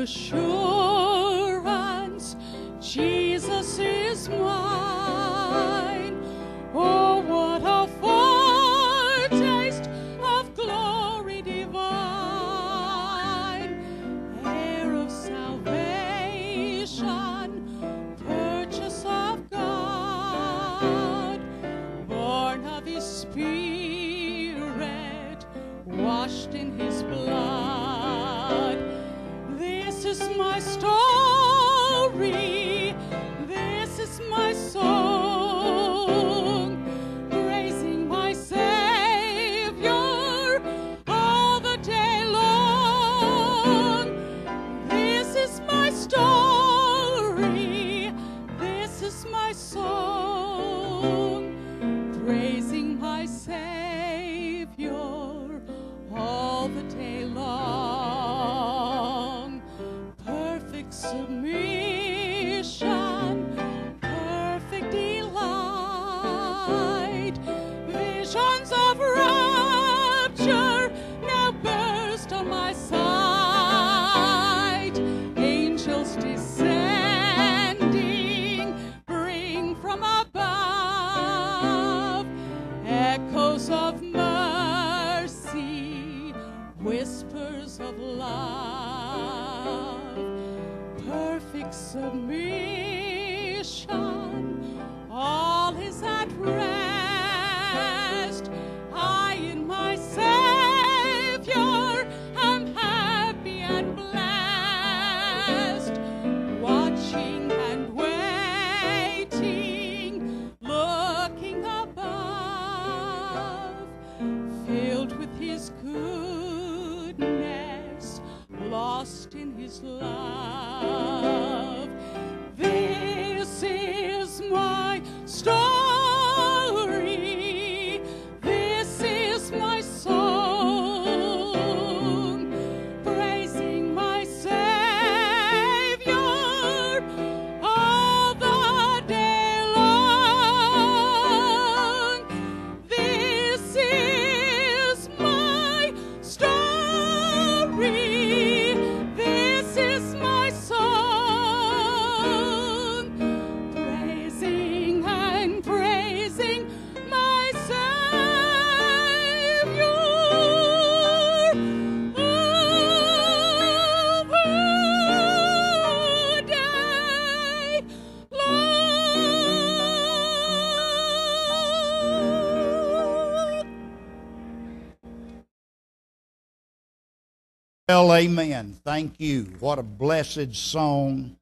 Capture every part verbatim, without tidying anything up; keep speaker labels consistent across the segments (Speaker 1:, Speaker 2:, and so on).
Speaker 1: assurance, Jesus is mine. Oh, what a foretaste of glory divine, heir of salvation, purchase of God, born of His Spirit, washed in His blood. This is my story, this is my song, praising my Savior all the day long. This is my story, this is my song, praising my Savior all the day long. Perfect submission, perfect delight, visions of rapture now burst on my sight. Angels descending bring from above echoes of mercy, whispers of love. Perfect submission, all is at rest. I in my Savior am happy and blessed, watching and waiting, looking above, filled with His goodness, lost in His love. This is my story, this is my song, praising my Savior all the day long. This is my story, this is my song, praising and praising my Savior all the day long.
Speaker 2: Well, amen. Thank you. What a blessed song.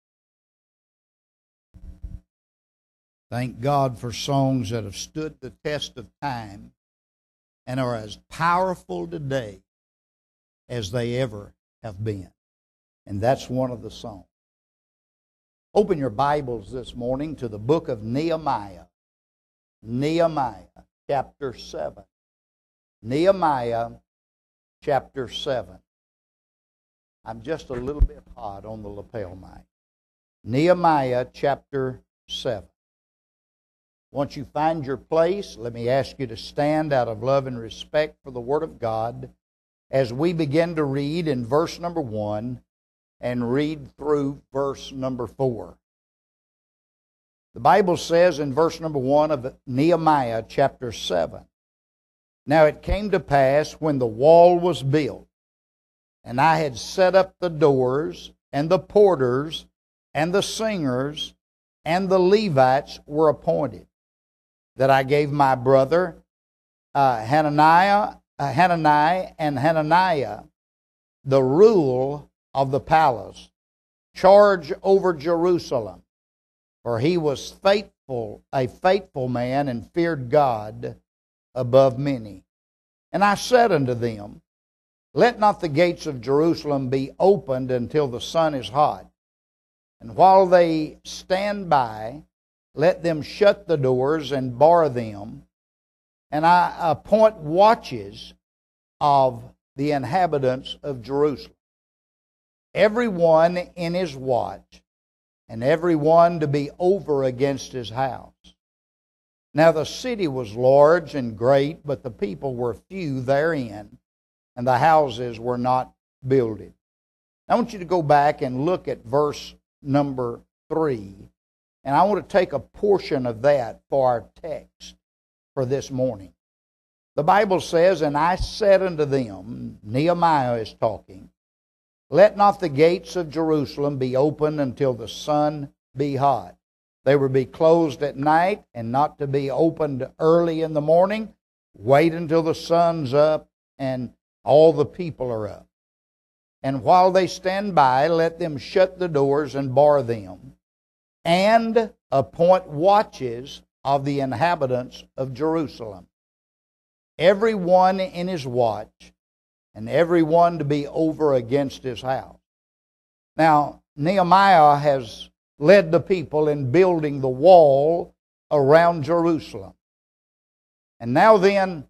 Speaker 2: Thank God for songs that have stood the test of time and are as powerful today as they ever have been. And that's one of the songs. Open your Bibles this morning to the book of Nehemiah. Nehemiah chapter seven. Nehemiah chapter seven. I'm just a little bit hot on the lapel mic. Nehemiah chapter seven. Once you find your place, let me ask you to stand out of love and respect for the Word of God as we begin to read in verse number one and read through verse number four. The Bible says in verse number one of Nehemiah chapter seven, "Now it came to pass when the wall was built, and I had set up the doors, and the porters, and the singers, and the Levites were appointed, that I gave my brother uh, Hananiah, uh, Hanani and Hananiah the rule of the palace, charge over Jerusalem, for he was faithful, a faithful man, and feared God above many. And I said unto them, Let not the gates of Jerusalem be opened until the sun is hot. And while they stand by, let them shut the doors and bar them. And I appoint watches of the inhabitants of Jerusalem, every one in his watch, and every one to be over against his house. Now the city was large and great, but the people were few therein, and the houses were not builded. I want you to go back and look at verse number three. And I want to take a portion of that for our text for this morning. The Bible says, "And I said unto them," Nehemiah is talking, "Let not the gates of Jerusalem be opened until the sun be hot. They will be closed at night, and not to be opened early in the morning. Wait until the sun's up and all the people are up. And while they stand by, let them shut the doors and bar them, and appoint watches of the inhabitants of Jerusalem, every one in his watch, and every one to be over against his house." Now, Nehemiah has led the people in building the wall around Jerusalem. And now then,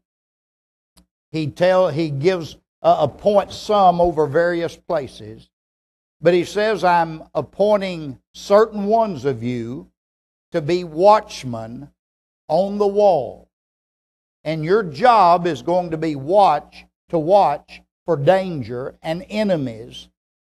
Speaker 2: he tell he gives uh, appoints some over various places. But he says, "I'm appointing certain ones of you to be watchmen on the wall. And your job is going to be watch to watch for danger and enemies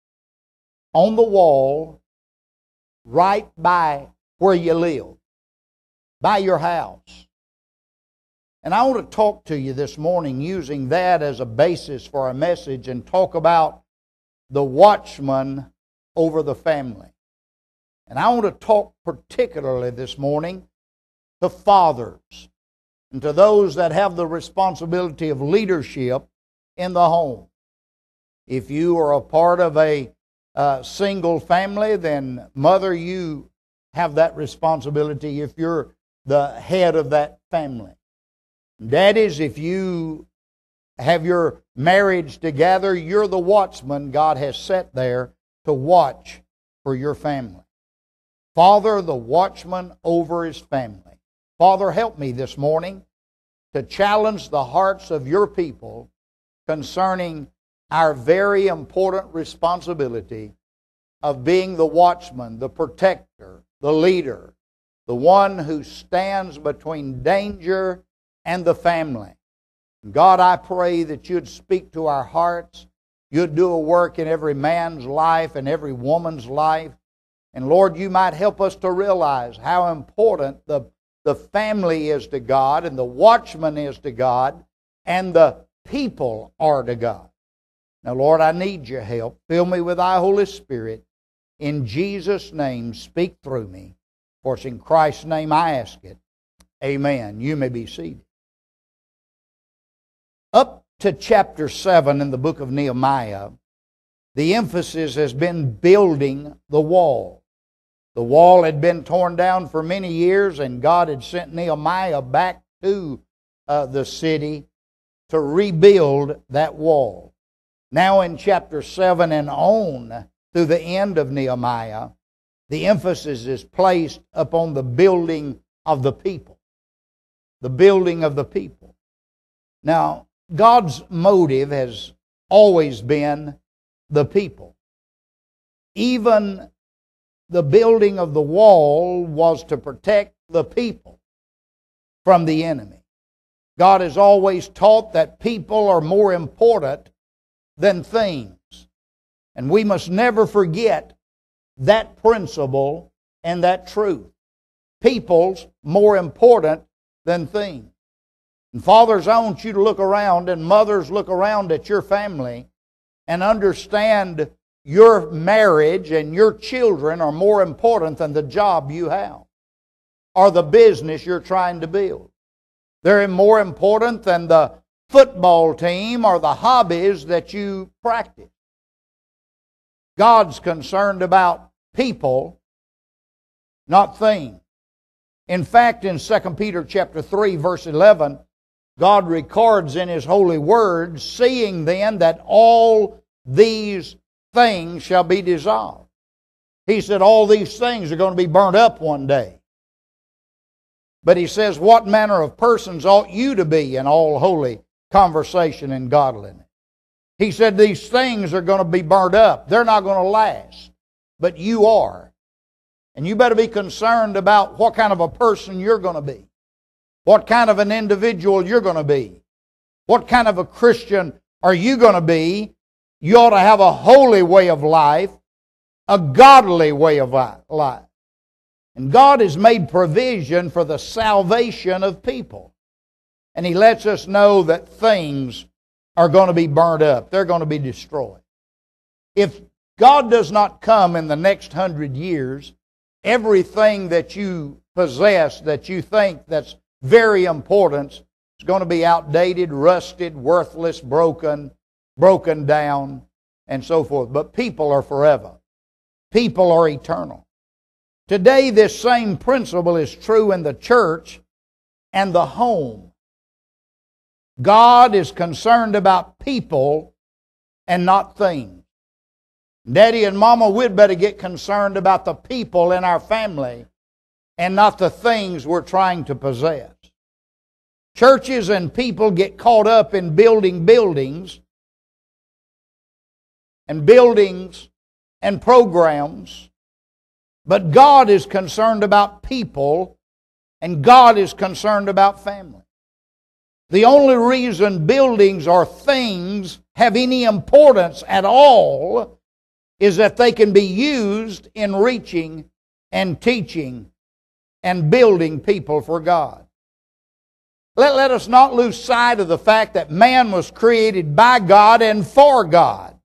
Speaker 2: on the wall right by where you live, by your house." And I want to talk to you this morning using that as a basis for our message and talk about the watchman over the family. And I want to talk particularly this morning to fathers and to those that have the responsibility of leadership in the home. If you are a part of a uh, single family, then mother, you have that responsibility if you're the head of that family. Daddies, if you have your marriage together, you're the watchman God has set there to watch for your family. Father, the watchman over his family. Father, help me this morning to challenge the hearts of your people concerning our very important responsibility of being the watchman, the protector, the leader, the one who stands between danger and the family. God, I pray that you'd speak to our hearts. You'd do a work in every man's life and every woman's life. And Lord, you might help us to realize how important the, the family is to God, and the watchman is to God, and the people are to God. Now, Lord, I need your help. Fill me with thy Holy Spirit. In Jesus' name, speak through me. For it's in Christ's name I ask it. Amen. You may be seated. Up to chapter seven in the book of Nehemiah, the emphasis has been building the wall. The wall had been torn down for many years, and God had sent Nehemiah back to uh, the city to rebuild that wall. Now in chapter seven and on through the end of Nehemiah, the emphasis is placed upon the building of the people. The building of the people. Now, God's motive has always been the people. Even the building of the wall was to protect the people from the enemy. God has always taught that people are more important than things. And we must never forget that principle and that truth. People's more important than things. And fathers, I want you to look around, and mothers, look around at your family and understand your marriage and your children are more important than the job you have or the business you're trying to build. They're more important than the football team or the hobbies that you practice. God's concerned about people, not things. In fact, in Second Peter chapter three, verse eleven, God records in His holy word, "Seeing then that all these things shall be dissolved." He said all these things are going to be burnt up one day. But He says, "What manner of persons ought you to be in all holy conversation and godliness?" He said these things are going to be burnt up. They're not going to last. But you are. And you better be concerned about what kind of a person you're going to be. What kind of an individual you're going to be. What kind of a Christian are you going to be You ought to have a holy way of life, a godly way of life. And God has made provision for the salvation of people. And He lets us know that things are going to be burnt up. They're going to be destroyed. If God does not come in the next hundred years, everything that you possess that you think that's very important is going to be outdated, rusted, worthless, broken, broken down, and so forth. But people are forever. People are eternal. Today, this same principle is true in the church and the home. God is concerned about people and not things. Daddy and Mama, we'd better get concerned about the people in our family and not the things we're trying to possess. Churches and people get caught up in building buildings and buildings and programs, but God is concerned about people and God is concerned about family. The only reason buildings or things have any importance at all is that they can be used in reaching and teaching and building people for God. Let, let us not lose sight of the fact that man was created by God and for God.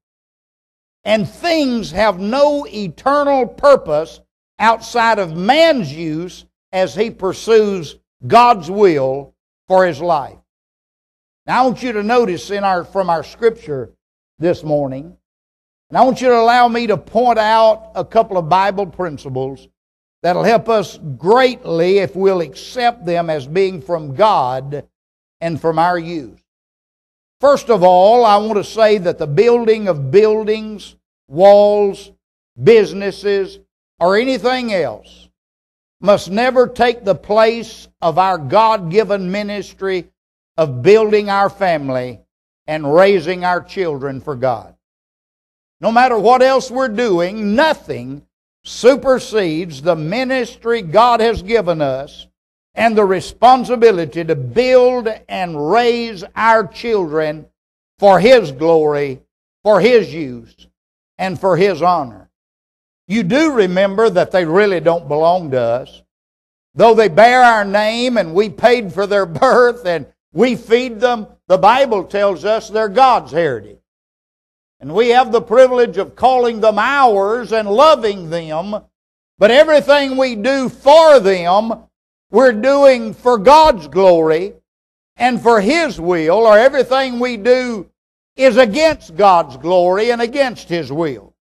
Speaker 2: And things have no eternal purpose outside of man's use as he pursues God's will for his life. Now I want you to notice in our, from our scripture this morning, and I want you to allow me to point out a couple of Bible principles that'll help us greatly if we'll accept them as being from God and from our use. First of all, I want to say that the building of buildings, walls, businesses, or anything else must never take the place of our God-given ministry of building our family and raising our children for God. No matter what else we're doing, nothing supersedes the ministry God has given us and the responsibility to build and raise our children for His glory, for His use, and for His honor. You do remember that they really don't belong to us. Though they bear our name and we paid for their birth and we feed them, the Bible tells us they're God's heritage. And we have the privilege of calling them ours and loving them. But everything we do for them, we're doing for God's glory and for His will, or everything we do is against God's glory and against His will.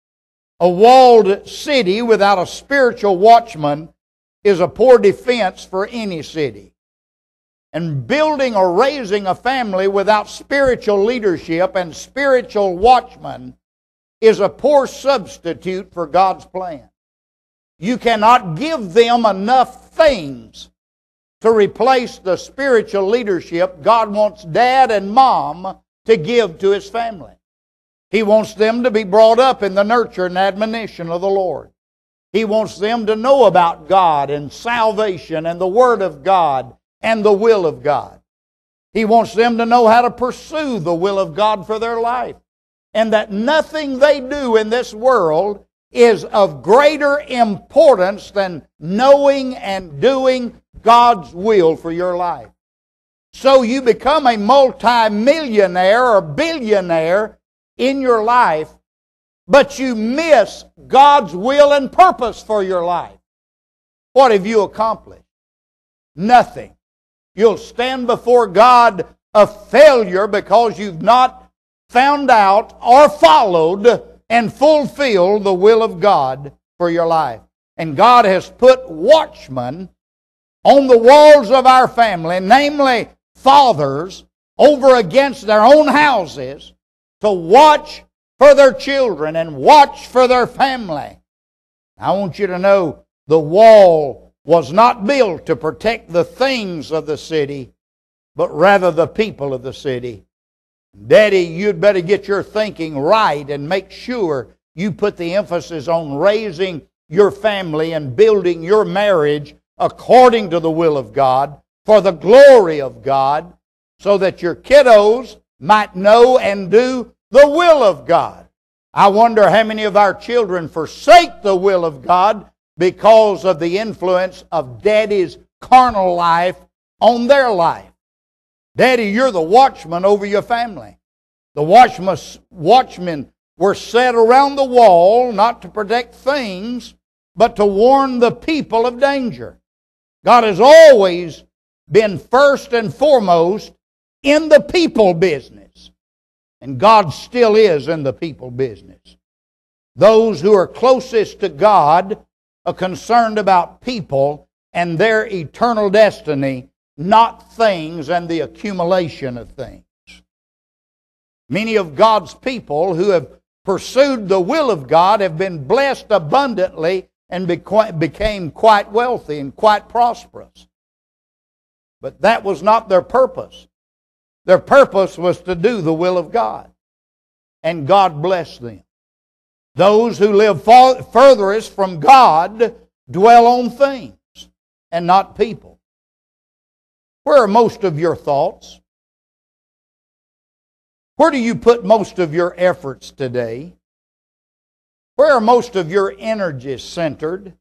Speaker 2: A walled city without a spiritual watchman is a poor defense for any city. And building or raising a family without spiritual leadership and spiritual watchmen is a poor substitute for God's plan. You cannot give them enough things to replace the spiritual leadership God wants dad and mom to give to His family. He wants them to be brought up in the nurture and admonition of the Lord. He wants them to know about God and salvation and the Word of God and the will of God. He wants them to know how to pursue the will of God for their life. And that nothing they do in this world is of greater importance than knowing and doing God's will for your life. So you become a multi-millionaire or billionaire in your life, but you miss God's will and purpose for your life. What have you accomplished? Nothing. You'll stand before God a failure because you've not found out or followed and fulfilled the will of God for your life. And God has put watchmen on the walls of our family, namely fathers, over against their own houses to watch for their children and watch for their family. I want you to know the wall was not built to protect the things of the city, but rather the people of the city. Daddy, you'd better get your thinking right and make sure you put the emphasis on raising your family and building your marriage according to the will of God, for the glory of God, so that your kiddos might know and do the will of God. I wonder how many of our children forsake the will of God because of the influence of daddy's carnal life on their life. Daddy, you're the watchman over your family. The watchman, watchmen were set around the wall not to protect things, but to warn the people of danger. God has always been first and foremost in the people business. And God still is in the people business. Those who are closest to God are concerned about people and their eternal destiny, not things and the accumulation of things. Many of God's people who have pursued the will of God have been blessed abundantly and became quite wealthy and quite prosperous. But that was not their purpose. Their purpose was to do the will of God. And God blessed them. Those who live furthest from God dwell on things and not people. Where are most of your thoughts? Where do you put most of your efforts today? Where are most of your energies centered?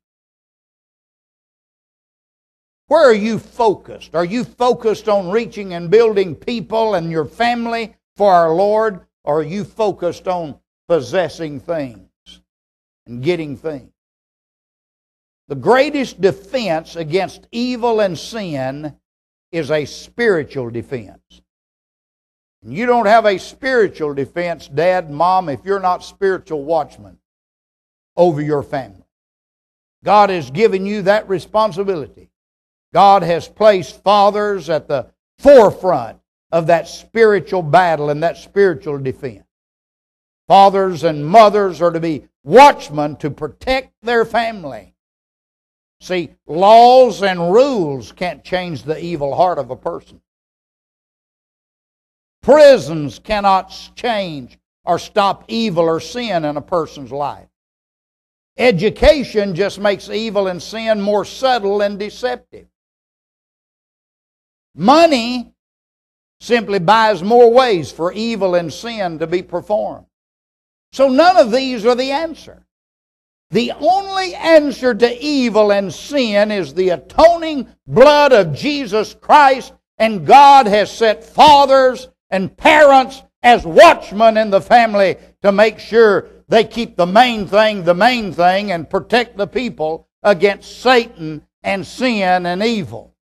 Speaker 2: Where are you focused? Are you focused on reaching and building people and your family for our Lord? Or are you focused on possessing things and getting things? The greatest defense against evil and sin is a spiritual defense. You don't have a spiritual defense, Dad, Mom, if you're not spiritual watchmen over your family. God has given you that responsibility. God has placed fathers at the forefront of that spiritual battle and that spiritual defense. Fathers and mothers are to be watchmen to protect their family. See, laws and rules can't change the evil heart of a person. Prisons cannot change or stop evil or sin in a person's life. Education just makes evil and sin more subtle and deceptive. Money simply buys more ways for evil and sin to be performed. So none of these are the answer. The only answer to evil and sin is the atoning blood of Jesus Christ, and God has set fathers and parents as watchmen in the family to make sure they keep the main thing the main thing and protect the people against Satan and sin and evil.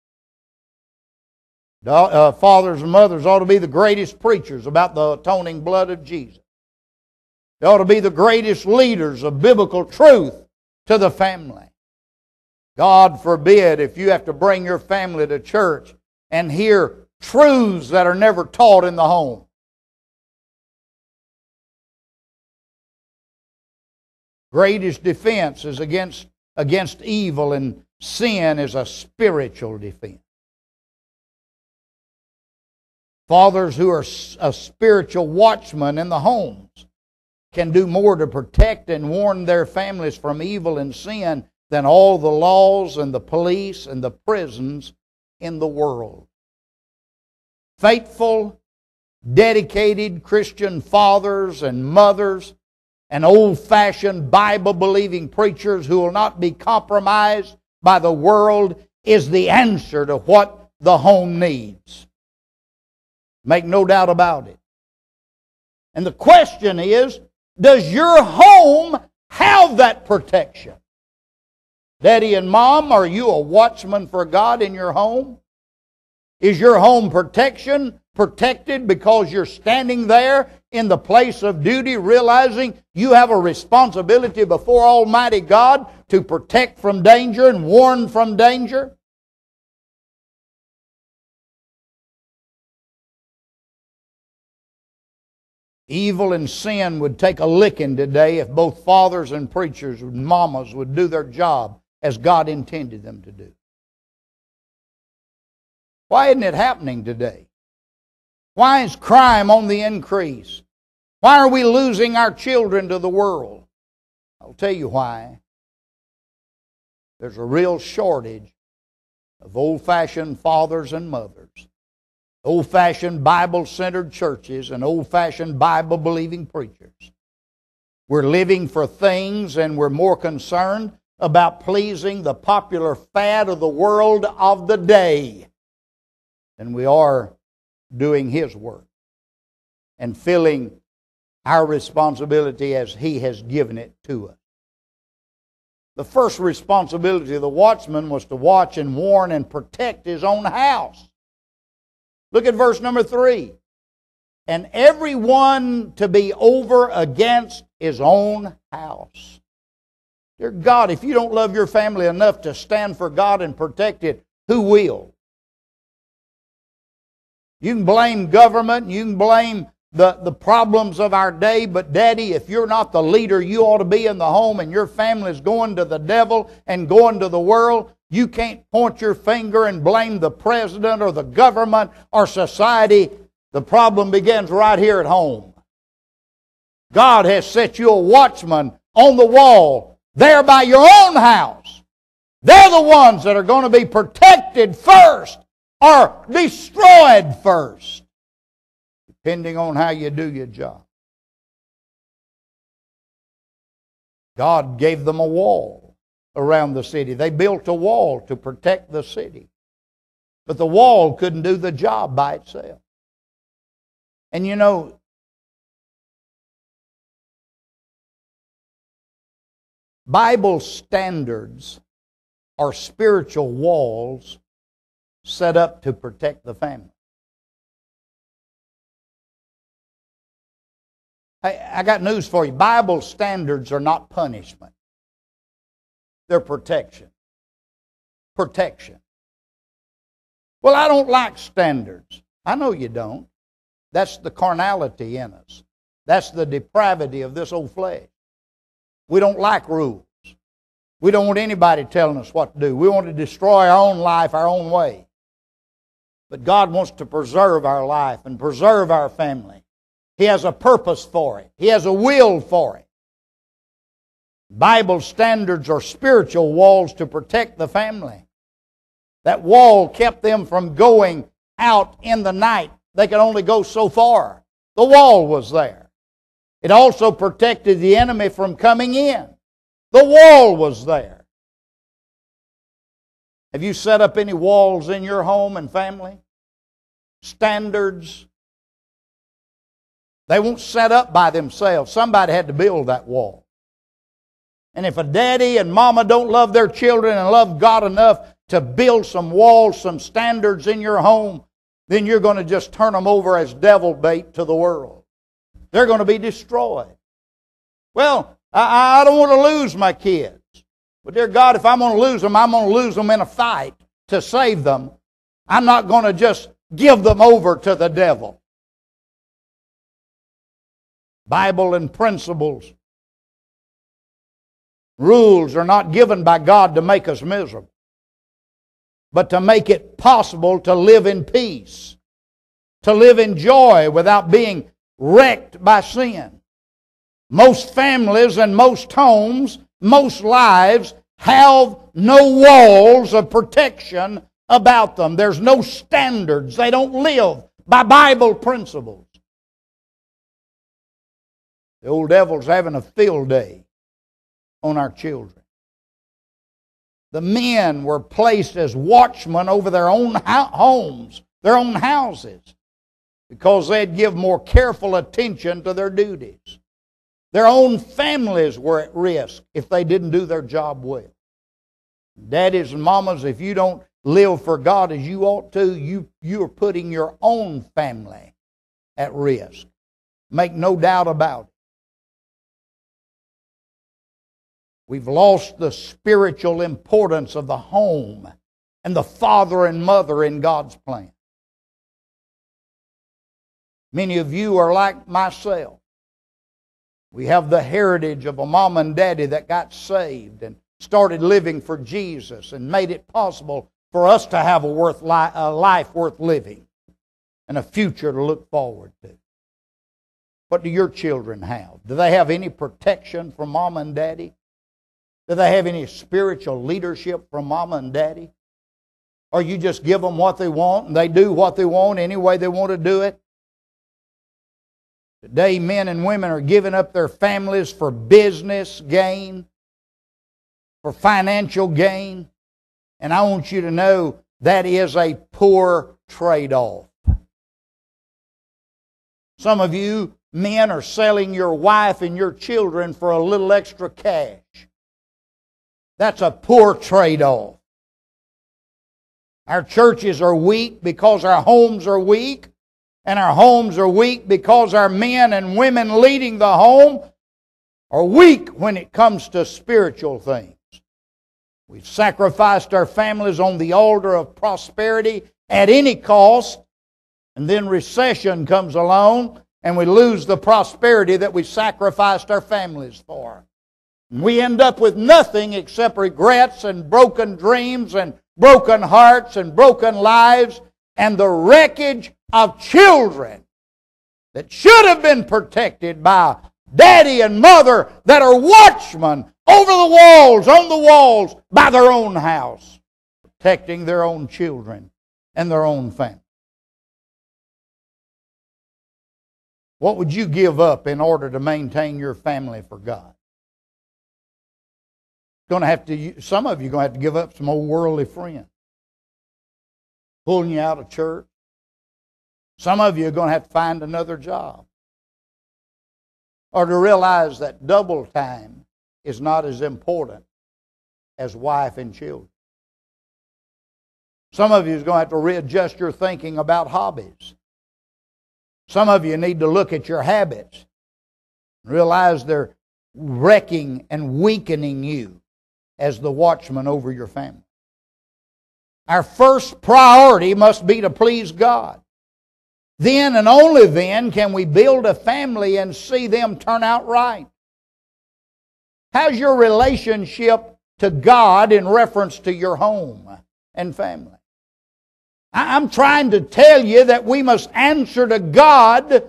Speaker 2: Uh, fathers and mothers ought to be the greatest preachers about the atoning blood of Jesus. They ought to be the greatest leaders of biblical truth to the family. God forbid if you have to bring your family to church and hear truths that are never taught in the home. Greatest defense is against, against evil, and sin is a spiritual defense. Fathers who are a spiritual watchman in the homes can do more to protect and warn their families from evil and sin than all the laws and the police and the prisons in the world. Faithful, dedicated Christian fathers and mothers and old-fashioned Bible-believing preachers who will not be compromised by the world is the answer to what the home needs. Make no doubt about it. And the question is, does your home have that protection? Daddy and Mom, are you a watchman for God in your home? Is your home protection protected because you're standing there in the place of duty, realizing you have a responsibility before Almighty God to protect from danger and warn from danger? Evil and sin would take a licking today if both fathers and preachers and mamas would do their job as God intended them to do. Why isn't it happening today? Why is crime on the increase? Why are we losing our children to the world? I'll tell you why. There's a real shortage of old-fashioned fathers and mothers old-fashioned Bible-centered churches and old-fashioned Bible-believing preachers. We're living for things, and we're more concerned about pleasing the popular fad of the world of the day than we are doing His work and filling our responsibility as He has given it to us. The first responsibility of the watchman was to watch and warn and protect his own house. Look at verse number three. And everyone to be over against his own house. Dear God, if you don't love your family enough to stand for God and protect it, who will? You can blame government, you can blame the, the problems of our day, but Daddy, if you're not the leader you ought to be in the home and your family's going to the devil and going to the world, you can't point your finger and blame the president or the government or society. The problem begins right here at home. God has set you a watchman on the wall there by your own house. They're the ones that are going to be protected first or destroyed first, depending on how you do your job. God gave them a wall around the city. They built a wall to protect the city. But the wall couldn't do the job by itself. And you know, Bible standards are spiritual walls set up to protect the family. Hey, I got news for you. Bible standards are not punishment. They're protection. Protection. Well, I don't like standards. I know you don't. That's the carnality in us. That's the depravity of this old flesh. We don't like rules. We don't want anybody telling us what to do. We want to destroy our own life our own way. But God wants to preserve our life and preserve our family. He has a purpose for it. He has a will for it. Bible standards are spiritual walls to protect the family. That wall kept them from going out in the night. They could only go so far. The wall was there. It also protected the enemy from coming in. The wall was there. Have you set up any walls in your home and family? Standards? They won't set up by themselves. Somebody had to build that wall. And if a daddy and mama don't love their children and love God enough to build some walls, some standards in your home, then you're going to just turn them over as devil bait to the world. They're going to be destroyed. Well, I, I don't want to lose my kids. But dear God, if I'm going to lose them, I'm going to lose them in a fight to save them. I'm not going to just give them over to the devil. Bible and principles, rules are not given by God to make us miserable, but to make it possible to live in peace, to live in joy without being wrecked by sin. Most families and most homes, most lives have no walls of protection about them. There's no standards. They don't live by Bible principles. The old devil's having a field day on our children. The men were placed as watchmen over their own homes, their own houses, because they'd give more careful attention to their duties. Their own families were at risk if they didn't do their job well. Daddies and mamas, if you don't live for God as you ought to, you, you are putting your own family at risk. Make no doubt about it. We've lost the spiritual importance of the home and the father and mother in God's plan. Many of you are like myself. We have the heritage of a mom and daddy that got saved and started living for Jesus and made it possible for us to have a, worth li- a life worth living and a future to look forward to. What do your children have? Do they have any protection from mom and daddy? Do they have any spiritual leadership from mama and daddy? Or you just give them what they want and they do what they want any way they want to do it? Today, men and women are giving up their families for business gain, for financial gain. And I want you to know that is a poor trade-off. Some of you men are selling your wife and your children for a little extra cash. That's a poor trade-off. Our churches are weak because our homes are weak, and our homes are weak because our men and women leading the home are weak when it comes to spiritual things. We've sacrificed our families on the altar of prosperity at any cost, and then recession comes along and we lose the prosperity that we sacrificed our families for. And we end up with nothing except regrets and broken dreams and broken hearts and broken lives and the wreckage of children that should have been protected by daddy and mother that are watchmen over the walls, on the walls, by their own house, protecting their own children and their own family. What would you give up in order to maintain your family for God? Going to have to. Some of you are going to have to give up some old worldly friends, pulling you out of church. Some of you are going to have to find another job, or to realize that double time is not as important as wife and children. Some of you are going to have to readjust your thinking about hobbies. Some of you need to look at your habits and realize they're wrecking and weakening you as the watchman over your family. Our first priority must be to please God. Then and only then can we build a family and see them turn out right. How's your relationship to God in reference to your home and family? I'm trying to tell you that we must answer to God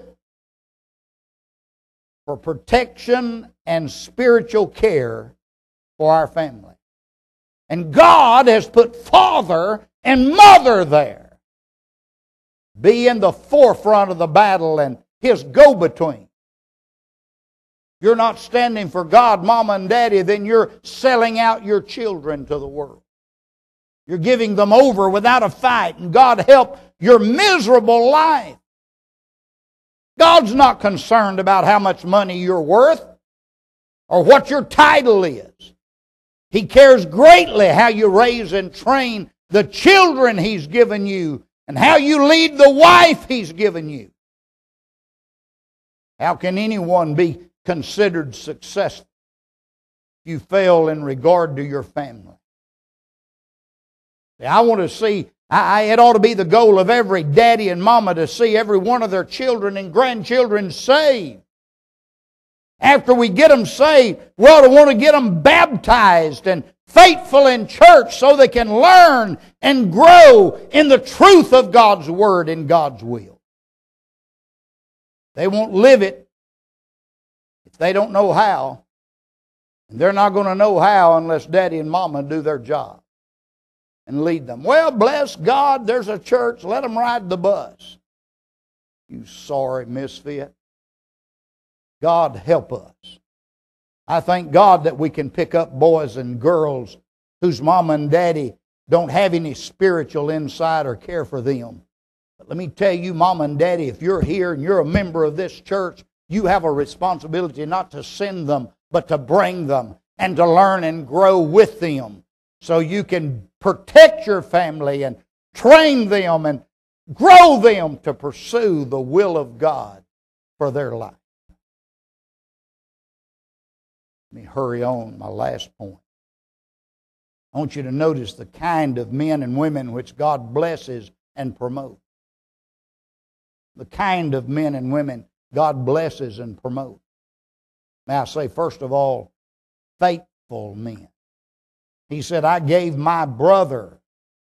Speaker 2: for protection and spiritual care for our family. And God has put father and mother there. Be in the forefront of the battle and His go-between. You're not standing for God, Mama and Daddy, then you're selling out your children to the world. You're giving them over without a fight, and God help your miserable life. God's not concerned about how much money you're worth or what your title is. He cares greatly how you raise and train the children He's given you and how you lead the wife He's given you. How can anyone be considered successful if you fail in regard to your family? I want to see, I, it ought to be the goal of every daddy and mama to see every one of their children and grandchildren saved. After we get them saved, we ought to want to get them baptized and faithful in church so they can learn and grow in the truth of God's Word and God's will. They won't live it if they don't know how. And they're not going to know how unless daddy and mama do their job and lead them. Well, bless God, there's a church. Let them ride the bus. You sorry misfit. God help us. I thank God that we can pick up boys and girls whose mama and daddy don't have any spiritual insight or care for them. But let me tell you, mama and daddy, if you're here and you're a member of this church, you have a responsibility not to send them, but to bring them and to learn and grow with them so you can protect your family and train them and grow them to pursue the will of God for their life. Let me hurry on my last point. I want you to notice the kind of men and women which God blesses and promotes. The kind of men and women God blesses and promotes. May I say, first of all, faithful men. He said, I gave my brother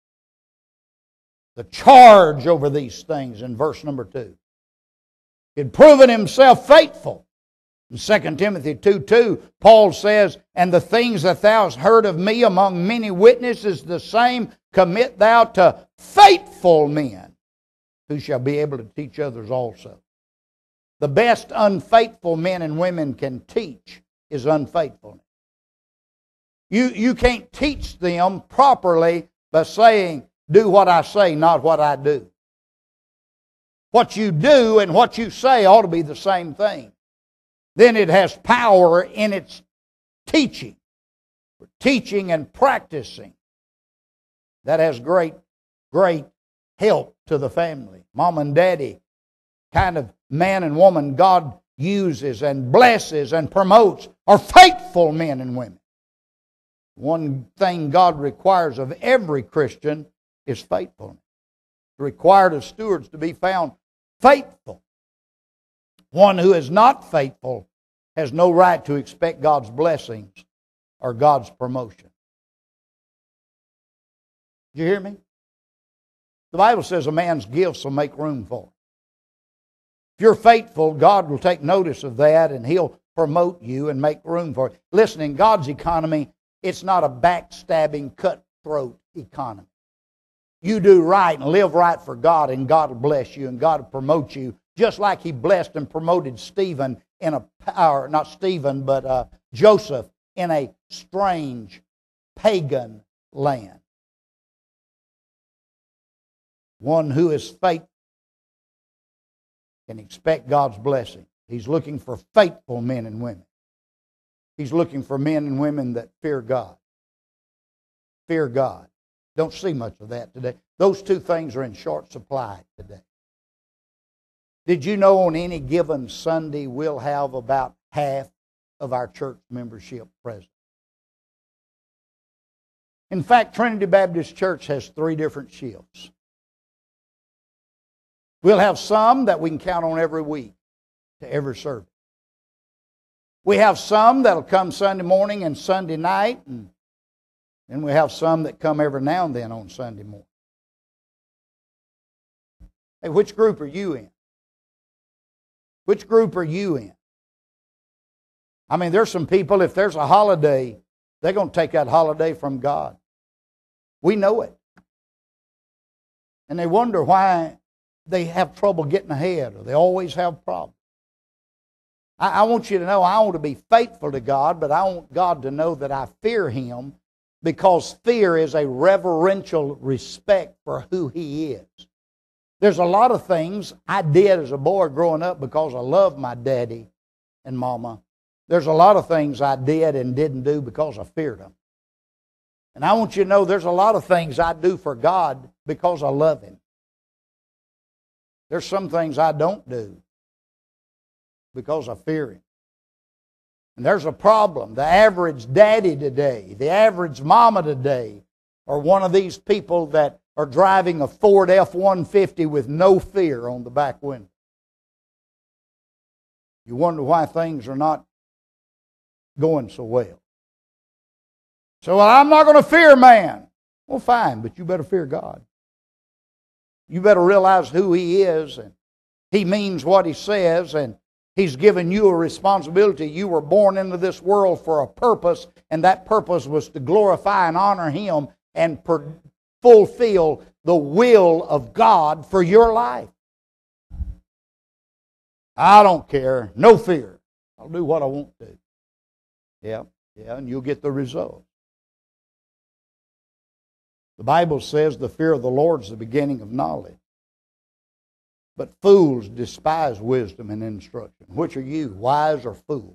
Speaker 2: the charge over these things in verse number two. He had proven himself faithful. In Second Timothy two two, Paul says, "And the things that thou hast heard of me among many witnesses, the same commit thou to faithful men, who shall be able to teach others also." The best unfaithful men and women can teach is unfaithfulness. You, you can't teach them properly by saying, "Do what I say, not what I do." What you do and what you say ought to be the same thing. Then it has power in its teaching. Teaching and practicing. That has great, great help to the family. Mom and daddy, kind of man and woman God uses and blesses and promotes, are faithful men and women. One thing God requires of every Christian is faithfulness. It's required of stewards to be found faithful. One who is not faithful has no right to expect God's blessings or God's promotion. Did you hear me? The Bible says a man's gifts will make room for him. If you're faithful, God will take notice of that and He'll promote you and make room for it. Listen, in God's economy, it's not a backstabbing, cutthroat economy. You do right and live right for God, and God will bless you and God will promote you, just like He blessed and promoted Stephen in a, or not Stephen, but uh, Joseph in a strange pagan land. One who is faithful can expect God's blessing. He's looking for faithful men and women. He's looking for men and women that fear God. Fear God. Don't see much of that today. Those two things are in short supply today. Did you know on any given Sunday we'll have about half of our church membership present? In fact, Trinity Baptist Church has three different shifts. We'll have some that we can count on every week to every service. We have some that'll come Sunday morning and Sunday night, and then we have some that come every now and then on Sunday morning. Hey, which group are you in? Which group are you in? I mean, there's some people, if there's a holiday, they're going to take that holiday from God. We know it. And they wonder why they have trouble getting ahead, or they always have problems. I, I want you to know I want to be faithful to God, but I want God to know that I fear Him, because fear is a reverential respect for who He is. There's a lot of things I did as a boy growing up because I loved my daddy and mama. There's a lot of things I did and didn't do because I feared them. And I want you to know there's a lot of things I do for God because I love Him. There's some things I don't do because I fear Him. And there's a problem. The average daddy today, the average mama today, are one of these people that are driving a Ford F one fifty with no fear on the back window. You wonder why things are not going so well. So, well, I'm not going to fear man. Well, fine, but you better fear God. You better realize who He is, and He means what He says, and He's given you a responsibility. You were born into this world for a purpose, and that purpose was to glorify and honor Him and per- fulfill the will of God for your life. I don't care. No fear. I'll do what I want to. Yeah, yeah, and you'll get the result. The Bible says the fear of the Lord is the beginning of knowledge. But fools despise wisdom and instruction. Which are you, wise or fool?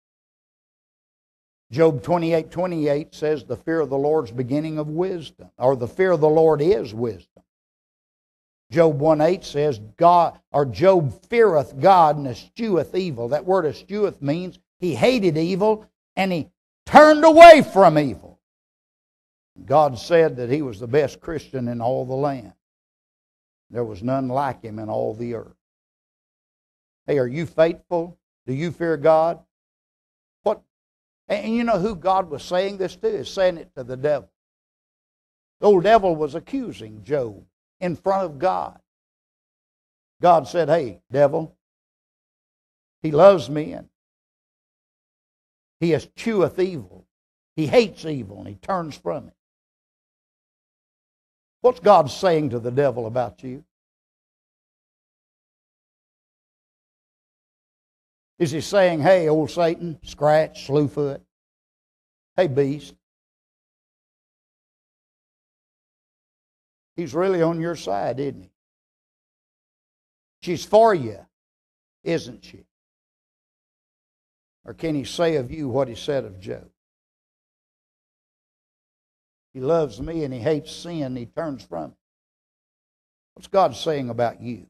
Speaker 2: Job twenty-eight twenty-eight says the fear of the Lord is the beginning of wisdom, or the fear of the Lord is wisdom. Job one eight says, God, or Job feareth God and escheweth evil. That word escheweth means he hated evil and he turned away from evil. God said that he was the best Christian in all the land. There was none like him in all the earth. Hey, are you faithful? Do you fear God? What? And you know who God was saying this to? Is saying it to the devil. The old devil was accusing Job in front of God. God said, hey, devil, he loves me, and He escheweth evil. He hates evil and he turns from it. What's God saying to the devil about you? Is he saying, hey, old Satan, scratch, slewfoot, hey, beast? He's really on your side, isn't he? She's for you, isn't she? Or can he say of you what he said of Job? He loves me and he hates sin and he turns from it. What's God saying about you?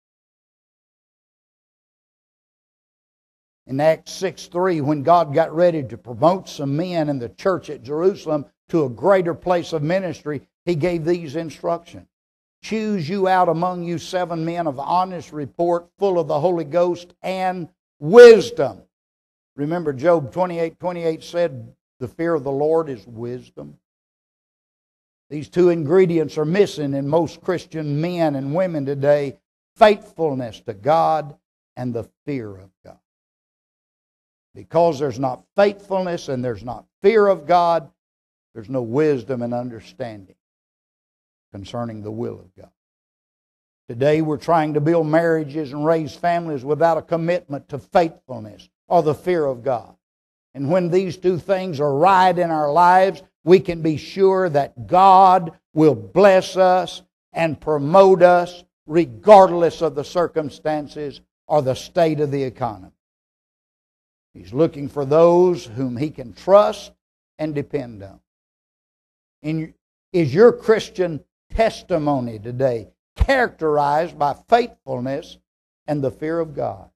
Speaker 2: In Acts six three, when God got ready to promote some men in the church at Jerusalem to a greater place of ministry, He gave these instructions. Choose you out among you seven men of honest report, full of the Holy Ghost and wisdom. Remember, Job twenty-eight twenty-eight said, the fear of the Lord is wisdom. These two ingredients are missing in most Christian men and women today: faithfulness to God and the fear of God. Because there's not faithfulness and there's not fear of God, there's no wisdom and understanding concerning the will of God. Today we're trying to build marriages and raise families without a commitment to faithfulness or the fear of God. And when these two things are right in our lives, we can be sure that God will bless us and promote us regardless of the circumstances or the state of the economy. He's looking for those whom He can trust and depend on. In, is your Christian testimony today characterized by faithfulness and the fear of God?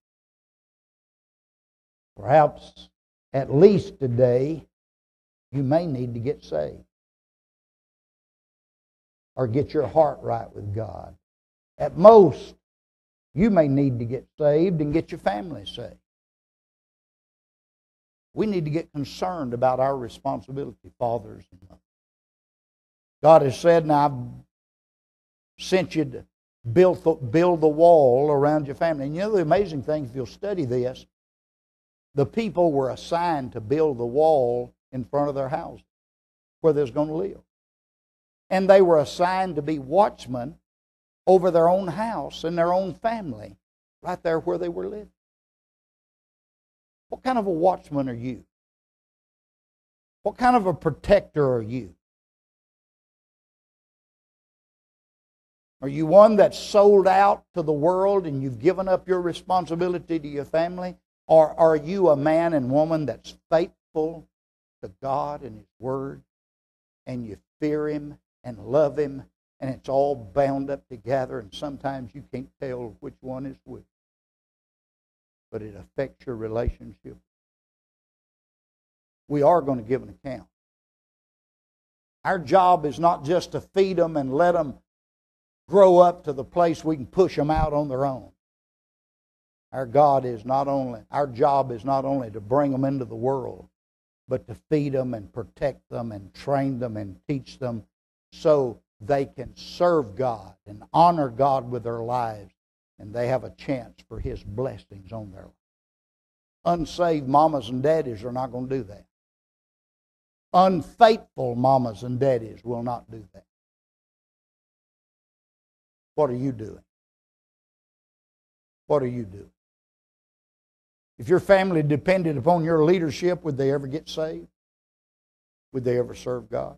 Speaker 2: Perhaps, at least today, you may need to get saved or get your heart right with God. At most, you may need to get saved and get your family saved. We need to get concerned about our responsibility, fathers and mothers. God has said, now I've sent you to build the, build the wall around your family. And you know the amazing thing, if you'll study this, the people were assigned to build the wall in front of their houses where they're going to live. And they were assigned to be watchmen over their own house and their own family right there where they were living. What kind of a watchman are you? What kind of a protector are you? Are you one that's sold out to the world and you've given up your responsibility to your family? Or are you a man and woman that's faithful to God and His Word, and you fear Him and love Him, and it's all bound up together, and sometimes you can't tell which one is which? But it affects your relationship. We are going to give an account. Our job is not just to feed them and let them grow up to the place we can push them out on their own. Our God is not only, our job is not only to bring them into the world, but to feed them and protect them and train them and teach them so they can serve God and honor God with their lives, and they have a chance for His blessings on their life. Unsaved mamas and daddies are not going to do that. Unfaithful mamas and daddies will not do that. What are you doing? What are you doing? If your family depended upon your leadership, would they ever get saved? Would they ever serve God?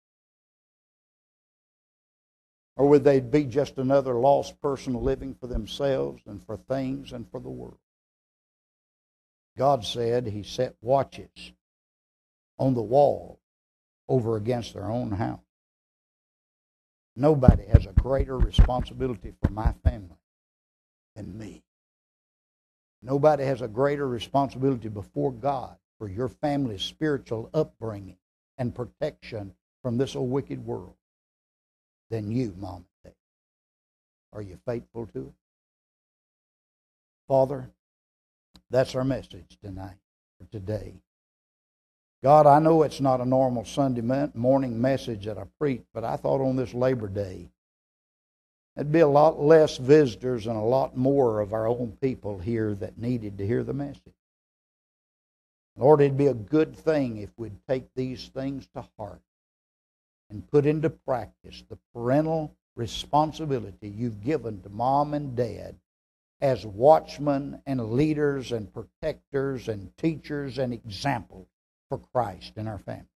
Speaker 2: Or would they be just another lost person living for themselves and for things and for the world? God said He set watches on the wall over against their own house. Nobody has a greater responsibility for my family than me. Nobody has a greater responsibility before God for your family's spiritual upbringing and protection from this old wicked world than you, Mom and Dad. Are you faithful to it? Father, that's our message tonight, or today. God, I know it's not a normal Sunday morning message that I preach, but I thought on this Labor Day, there'd be a lot less visitors and a lot more of our own people here that needed to hear the message. Lord, it'd be a good thing if we'd take these things to heart and put into practice the parental responsibility you've given to mom and dad as watchmen and leaders and protectors and teachers and examples for Christ in our family.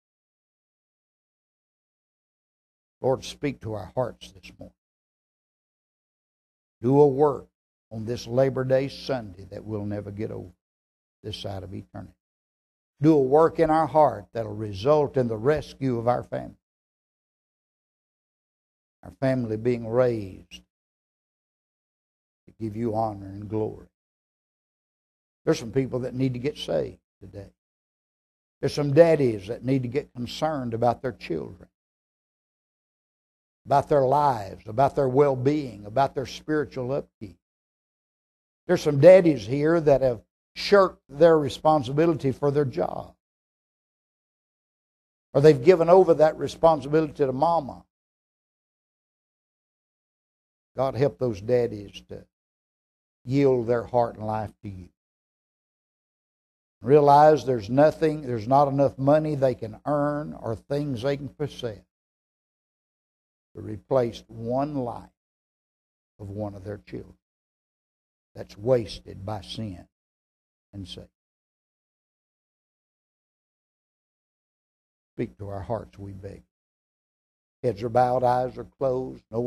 Speaker 2: Lord, speak to our hearts this morning. Do a work on this Labor Day Sunday that we'll never get over this side of eternity. Do a work in our heart that'll result in the rescue of our family. Our family being raised to give you honor and glory. There's some people that need to get saved today. There's some daddies that need to get concerned about their children, about their lives, about their well-being, about their spiritual upkeep. There's some daddies here that have shirked their responsibility for their job. Or they've given over that responsibility to mama. God help those daddies to yield their heart and life to you. Realize there's nothing, there's not enough money they can earn or things they can possess to replace one life of one of their children that's wasted by sin and Satan. Speak to our hearts, we beg. Heads are bowed, eyes are closed. No